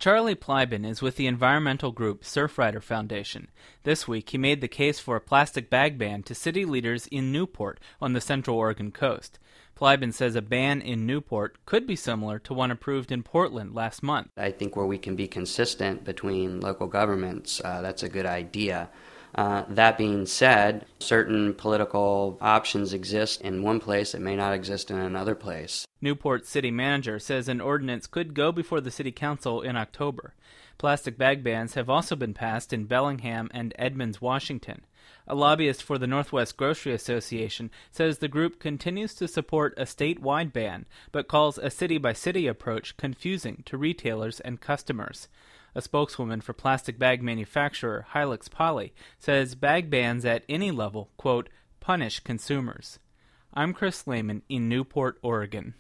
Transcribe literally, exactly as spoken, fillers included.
Charlie Plyben is with the environmental group Surfrider Foundation. This week he made the case for a plastic bag ban to city leaders in Newport on the Central Oregon coast. Plyben says a ban in Newport could be similar to one approved in Portland last month. I think where we can be consistent between local governments, uh, that's a good idea. Uh, that being said, certain political options exist in one place that may not exist in another place. Newport city manager says an ordinance could go before the city council in October. Plastic bag bans have also been passed in Bellingham and Edmonds, Washington. A lobbyist for the Northwest Grocery Association says the group continues to support a statewide ban, but calls a city-by-city approach confusing to retailers and customers. A spokeswoman for plastic bag manufacturer Hilux Poly says bag bans at any level, quote, punish consumers. I'm Chris Lehman in Newport, Oregon.